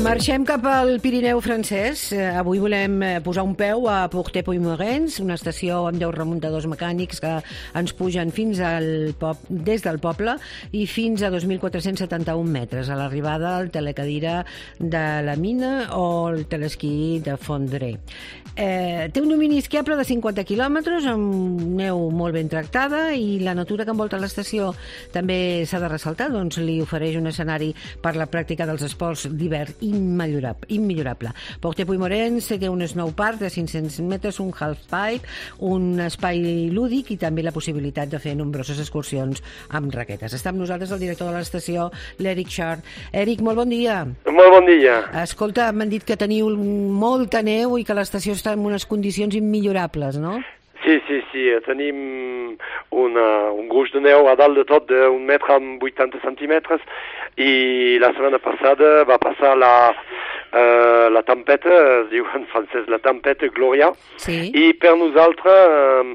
Marxem cap al Pirineu francès. Avui volem posar un peu a Portet-Puymorens, una estació amb 10 remuntadors mecànics que ens pugen fins des del poble i fins a 2.471 metres, a l'arribada al telecadira de la Mina o el telesquí de Fondré. Té un domini esquiable de 50 quilòmetres, amb neu molt ben tractada, i la natura que envolta l'estació també s'ha de ressaltar, doncs li ofereix un escenari per la pràctica dels esports d'hivern immillorable. Portet-Puymorens té un snowpark de 500 metres, un halfpipe, un espai lúdic i també la possibilitat de fer nombroses excursions amb raquetes. Està amb nosaltres el director de l'estació, l'Eric Chart. Eric, molt bon dia. Molt bon dia. Escolta, m'han dit que teniu molta neu i que l'estació està en unes condicions immillorables, no? Sí. Tenim un gruix de neu a dalt de tot d'un metre amb 80 centímetres i la setmana passada va passar la tempesta, es diu en francès la tempesta Gloria, sí. I per nosaltres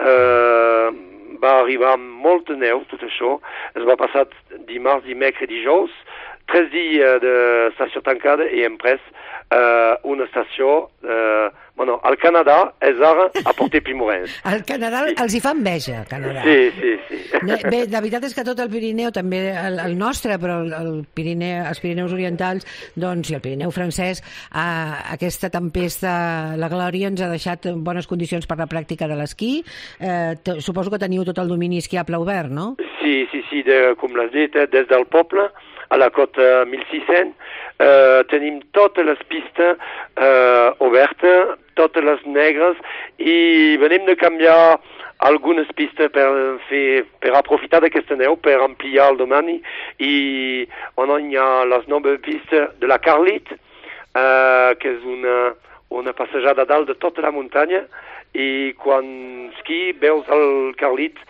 va arribar molta neu, tot això. Es va passar dimarts, dimecres i dijous, 3 dies d'estació tancada i després una estació al Canadà és ara a Portet-Puymorens. Al Canadà els hi fa enveja, Canadà. Sí. Bé, la veritat és que tot el Pirineu, també el nostre, però els Pirineus orientals, doncs, i el Pirineu francès, aquesta tempesta, la Glòria, ens ha deixat bones condicions per la pràctica de l'esquí. Suposo que teniu tot el domini esquiable obert, no? Sí, com l'has dit, des del poble a la cota 1600, tenim totes les pistes obertes, totes les negres, i venim de canviar algunes pistes per aprofitar d'aquesta neu, per ampliar el domini, i hi ha les noves pistes de la Carlite, que és una passejada dalt de tota la muntanya, i quan esquí veus el Carlite,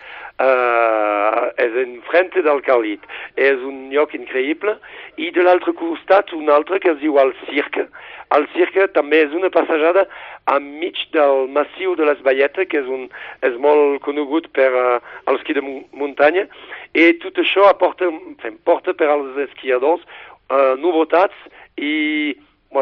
és enfrente del Carlite. És un lloc increïble. I de l'altre costat, un altre que es diu el Cirque. El Cirque també és una passejada enmig del massiu de les Bayetes, que és molt conegut per l'esquí de muntanya. I tot això porta per als esquiadors novetats i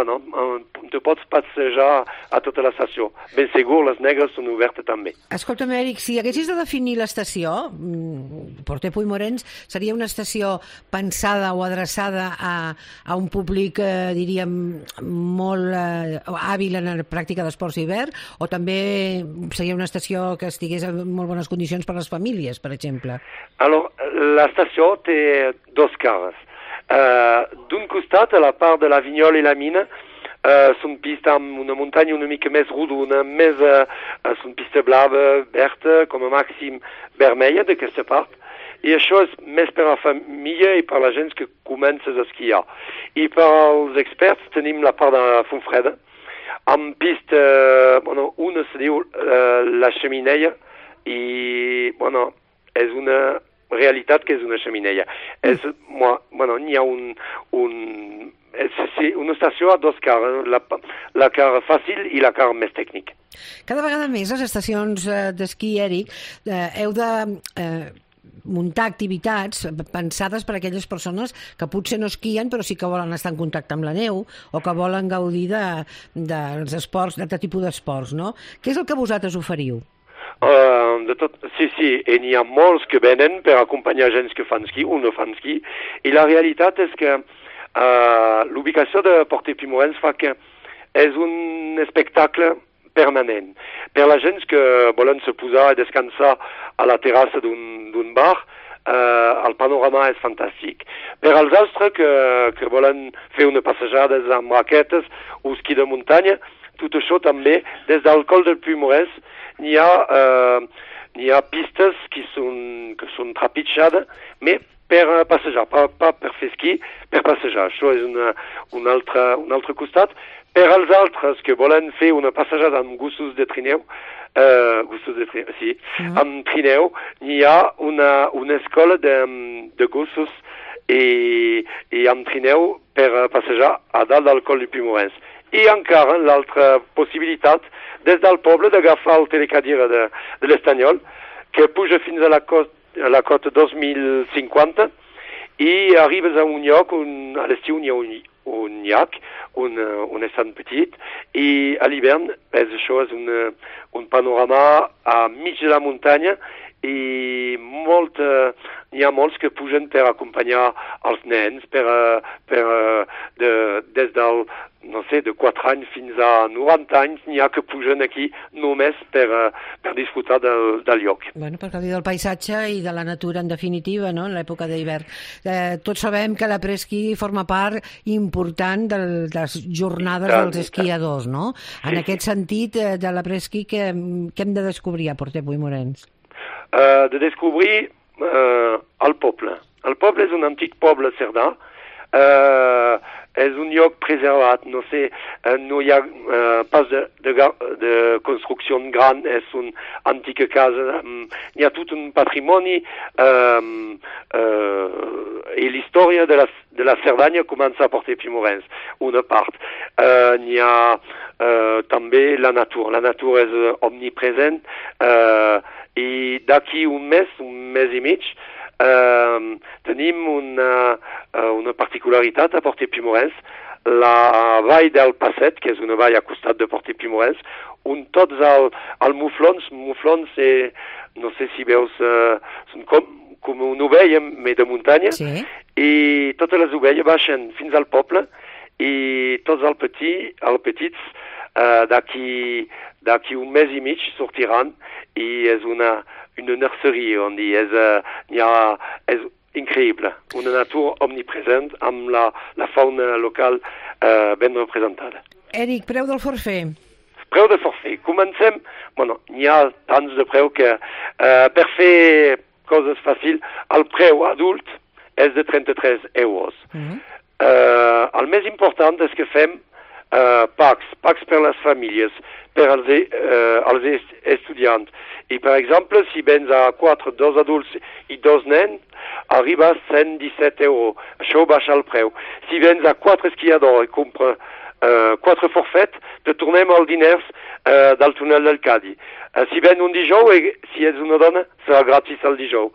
te pots passejar a tota l'estació. Ben segur, les negres són obertes també. Escolta'm, Eric, si haguessis de definir l'estació, Portet-Puymorens seria una estació pensada o adreçada a un públic, diríem, molt hàbil en la pràctica d'esports d'hivern, o també seria una estació que estigués en molt bones condicions per a les famílies, per exemple? Alors, l'estació té dos cares. D'un costat, a la part de la Vinyol i la Mina, són pistes amb una muntanya una mica més rodona, són pistes blava, verda, com a màxim vermella d'aquesta part, i això és més per a la família i per a la gent que comença a esquiar. I per als experts tenim la part de Fontfreda, amb pistes, una se diu la Xemeneia, i, és una realitat que és una xemeneia. N'hi ha una estació a dos cares, la cara fàcil i la cara més tècnica. Cada vegada més les estacions d'esquí, Eric, heu de muntar activitats pensades per a aquelles persones que potser no esquien però sí que volen estar en contacte amb la neu o que volen gaudir dels esports, d'aquest tipus d'esports, no? Què és el que vosaltres oferiu? Sí, i n'hi ha molts que venen per acompanyar gent que fan esquí o no fan esquí, i la realitat és que l'ubicació de Portet-Puymorens fa que és un espectacle permanent. Per la gent que volen se posar i descansar a la terrassa d'un bar, el panorama és fantàstic. Per als altres que volen fer una passejada amb raquetes o esquí de muntanya, tot això també, des del col del Puymorens, n'hi ha pistes que són trepitjades, però per passejar, pas per fer esquí, per passejar. Això és un altre costat. Per als altres que volen fer una passejada amb gossos de trineu, amb trineu, n'hi ha una escola de gossos i amb trineu per passejar a dalt del col del Puymorens. I encara l'altra possibilitat, des del poble, d'agafar el telecadira de l'Estanyol, que puja fins a la cota 2050 i arribes a un lloc on a l'estiu n'hi ha un llac, un estant petit, i a l'hivern això és un panorama a mig de la muntanya i n'hi ha molts que pugen per acompanyar els nens des del, no sé, de 4 anys fins a 90 anys n'hi ha que pugen aquí només per disfrutar del lloc. Bueno, per gaudir del paisatge i de la natura en definitiva, no?, en l'època d'hivern. Tots sabem que l'après-esquí forma part important de les jornades dels esquiadors, no? En aquest sentit, de l'après-esquí, què hem de descobrir a Portbou-Morens? De descobrir el poble. El poble és un antic poble cerdà, és un lloc preservat, no sé, no hi ha pas de construcció gran, és una antica casa, hi ha tot un patrimoni i l'història de la Cerdanya comença a Portbou-Morens, una part. N'hi ha també la natura és omnipresent, i d'aquí un mes i mig, tenim una particularitat a Portbou-Morens, la vall del Passet, que és una vall a costat de Portbou-Morens, on tots els muflons, no sé si veus, són com una ovella de muntanya, sí. I totes les ovelles baixen fins al poble i tots els petits d'aquí un mes i mig sortiran i és una nurseria on és increïble, una natura omnipresent amb la fauna local ben representada. Eric, preu del forfait? Preu de forfait. Comencem, n'hi ha tants de preu que per fer coses fàcils, el preu adult és de 33 euros. El més important és que fem packs per les famílies, per als estudiants. I, per exemple, si vens a 4, 2 adults i 2 nens, arriba a 117 euros. Això baixa el preu. Si vens a 4 esquiadors i compra 4 forfets, te tornem els diners del túnel del Cadí. Si ven un dijous, si ets una dona, serà gratis el dijous.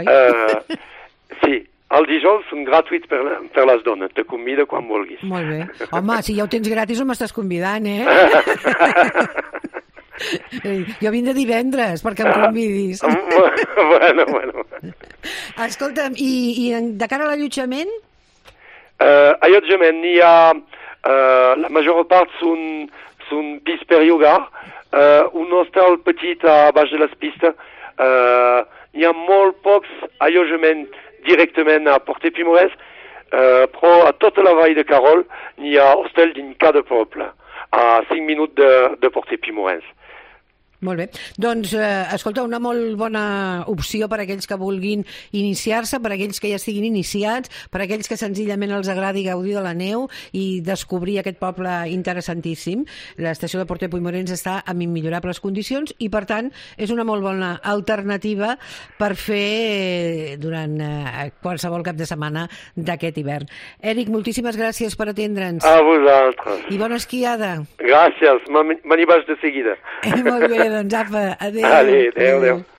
Sí. Els dijous són gratuïts per les dones. Te convido quan vulguis. Molt bé. Home, si ja ho tens gratis no m'estàs convidant, eh? Jo vinc de divendres perquè em convidis. Bueno. Escolta'm, i de cara a l'allotjament? Allotjament, n'hi ha... la major part són pis per llogar, un hostal petit a baix de les pistes. N'hi ha molt pocs allotjaments directament a Portbou-Morens, però a tota la vall de Carol n'hi ha hostel dins cada poble, a 5 minuts de Portbou-Morens. Molt bé. Doncs, escolta, una molt bona opció per a aquells que vulguin iniciar-se, per a aquells que ja estiguin iniciats, per a aquells que senzillament els agradi gaudir de la neu i descobrir aquest poble interessantíssim. L'estació de Portbou-Morens està en immillorables condicions i, per tant, és una molt bona alternativa per fer durant qualsevol cap de setmana d'aquest hivern. Eric, moltíssimes gràcies per atendre'ns. A vosaltres. I bona esquiada. Gràcies, me n'hi vaig de seguida. Molt bé, doncs apa, adéu. Adéu.